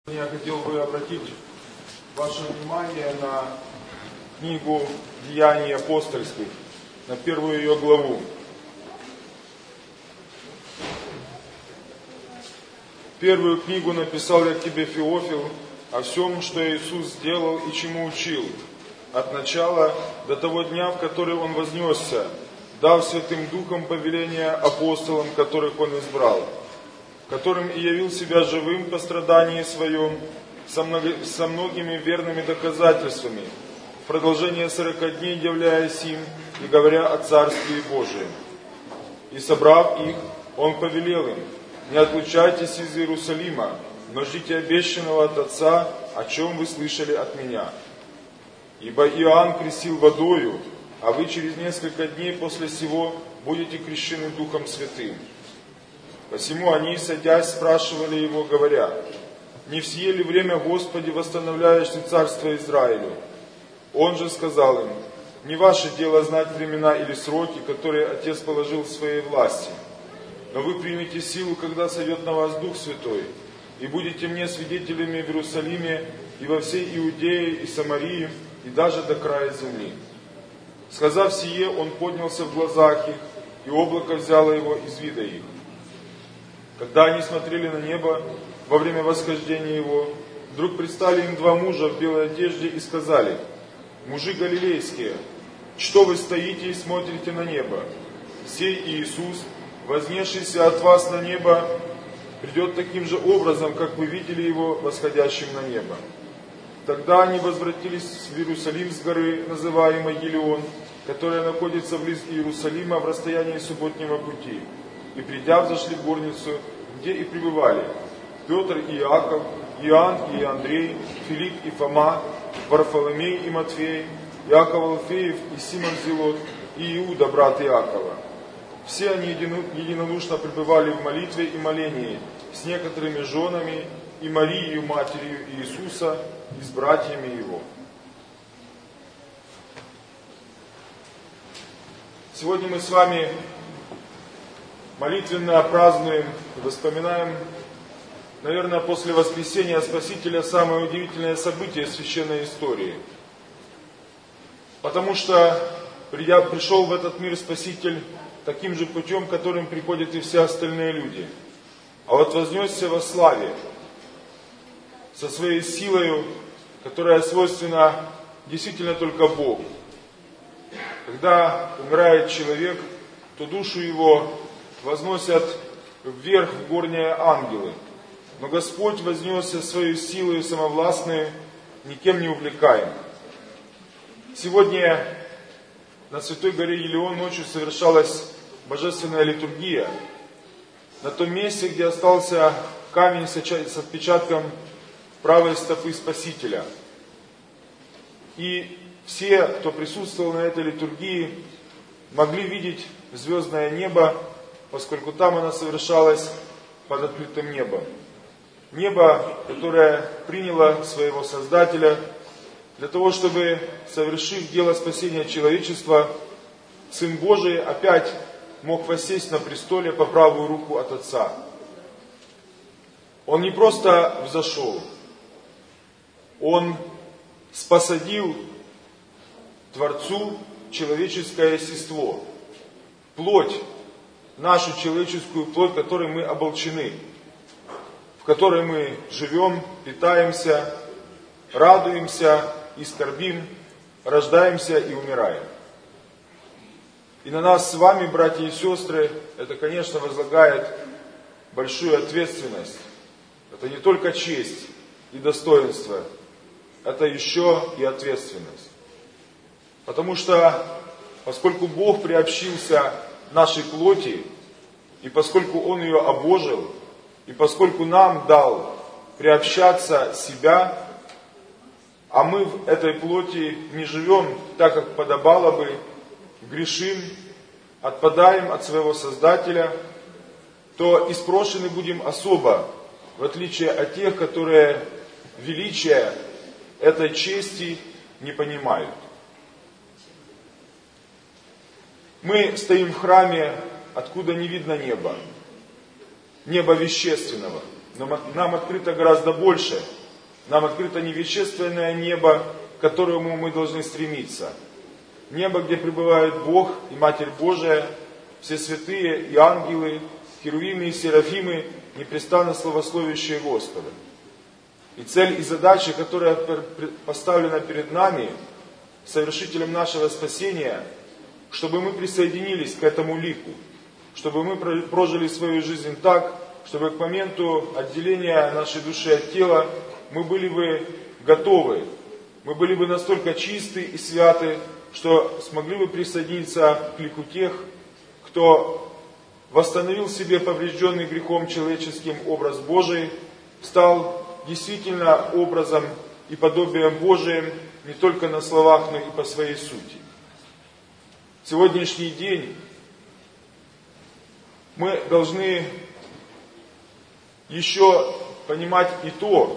Я хотел бы обратить ваше внимание на книгу «Деяний апостольских», на первую ее главу. Первую книгу написал я к тебе, Феофил, о всем, что Иисус сделал и чему учил, от начала до того дня, в который Он вознесся, дав Святым Духом повеление апостолам, которых Он избрал, которым и явил себя живым по страдании своем, со многими верными доказательствами, в продолжение 40 дней являясь им и говоря о Царстве Божием. И собрав их, Он повелел им: не отлучайтесь из Иерусалима, но ждите обещанного от Отца, о чем вы слышали от Меня. Ибо Иоанн крестил водою, а вы через несколько дней после сего будете крещены Духом Святым. Посему они, садясь, спрашивали его, говоря: не в сие ли время, Господи, восстановляешь ты царство Израилю? Он же сказал им: не ваше дело знать времена или сроки, которые Отец положил в своей власти. Но вы примете силу, когда сойдет на вас Дух Святой, и будете мне свидетелями в Иерусалиме и во всей Иудее и Самарии, и даже до края земли. Сказав сие, Он поднялся в глазах их, и облако взяло его из вида их. Когда они смотрели на небо во время восхождения Его, вдруг предстали им два мужа в белой одежде и сказали: мужи галилейские, что вы стоите и смотрите на небо? Сей Иисус, вознесшийся от вас на небо, придет таким же образом, как вы видели Его восходящим на небо. Тогда они возвратились в Иерусалим с горы, называемой Елеон, которая находится близ Иерусалима в расстоянии субботнего пути. И придя, взошли в горницу, где и пребывали Петр и Иаков, Иоанн и Андрей, Филипп и Фома, Варфоломей и Матфей, Иаков Алфеев и Симон Зелот, и Иуда, брат Иакова. Все они единодушно пребывали в молитве и молении с некоторыми женами и Марией, матерью Иисуса, и с братьями Его. Сегодня мы с вами молитвенно празднуем и вспоминаем, наверное, после воскресения Спасителя самое удивительное событие священной истории. Потому что пришел в этот мир Спаситель таким же путем, которым приходят и все остальные люди. А вот вознесся во славе, со своей силою, которая свойственна действительно только Богу. Когда умирает человек, то душу его возносят вверх в горние ангелы. Но Господь вознесся своей силой самовластной, никем не увлекаем. Сегодня на Святой горе Елеон ночью совершалась божественная литургия. На том месте, где остался камень с отпечатком правой стопы Спасителя. И все, кто присутствовал на этой литургии, могли видеть звездное небо, поскольку там она совершалась под открытым небом. Небо, которое приняло своего Создателя для того, чтобы, совершив дело спасения человечества, Сын Божий опять мог воссесть на престоле по правую руку от Отца. Он не просто взошел, Он спосадил Творцу человеческое естество, плоть, нашу человеческую плоть, которой мы оболчены, в которой мы живем, питаемся, радуемся и скорбим, рождаемся и умираем. И на нас с вами, братья и сестры, это, конечно, возлагает большую ответственность. Это не только честь и достоинство, это еще и ответственность. Потому что, поскольку Бог приобщился нашей плоти, и поскольку Он ее обожил, и поскольку нам дал приобщаться себя, а мы в этой плоти не живем так, как подобало бы, грешим, отпадаем от своего Создателя, то и спрошены будем особо, в отличие от тех, которые величия этой чести не понимают. Мы стоим в храме, откуда не видно неба, неба вещественного. Но нам открыто гораздо больше. Нам открыто невещественное небо, к которому мы должны стремиться. Небо, где пребывает Бог и Матерь Божия, все святые и ангелы, херувимы и серафимы, непрестанно славословящие Господа. И цель и задача, которая поставлена перед нами, совершителем нашего спасения, чтобы мы присоединились к этому лику, чтобы мы прожили свою жизнь так, чтобы к моменту отделения нашей души от тела мы были бы готовы, мы были бы настолько чисты и святы, что смогли бы присоединиться к лику тех, кто восстановил в себе поврежденный грехом человеческим образ Божий, стал действительно образом и подобием Божиим не только на словах, но и по своей сути. В сегодняшний день мы должны еще понимать и то,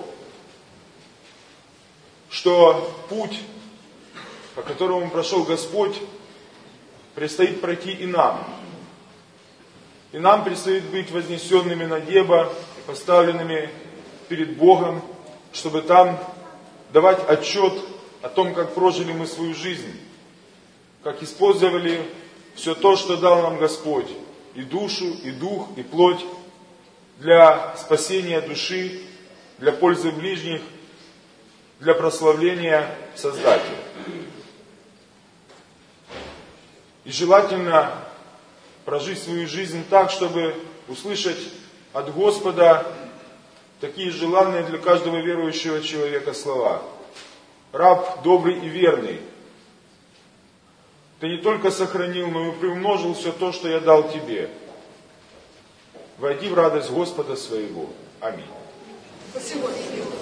что путь, по которому прошел Господь, предстоит пройти и нам. И нам предстоит быть вознесенными на небо, поставленными перед Богом, чтобы там давать отчет о том, как прожили мы свою жизнь, как использовали все то, что дал нам Господь, и душу, и дух, и плоть, для спасения души, для пользы ближних, для прославления Создателя. И желательно прожить свою жизнь так, чтобы услышать от Господа такие желанные для каждого верующего человека слова. Раб добрый и верный, ты не только сохранил, но и приумножил все то, что я дал тебе. Войди в радость Господа своего. Аминь. Спасибо.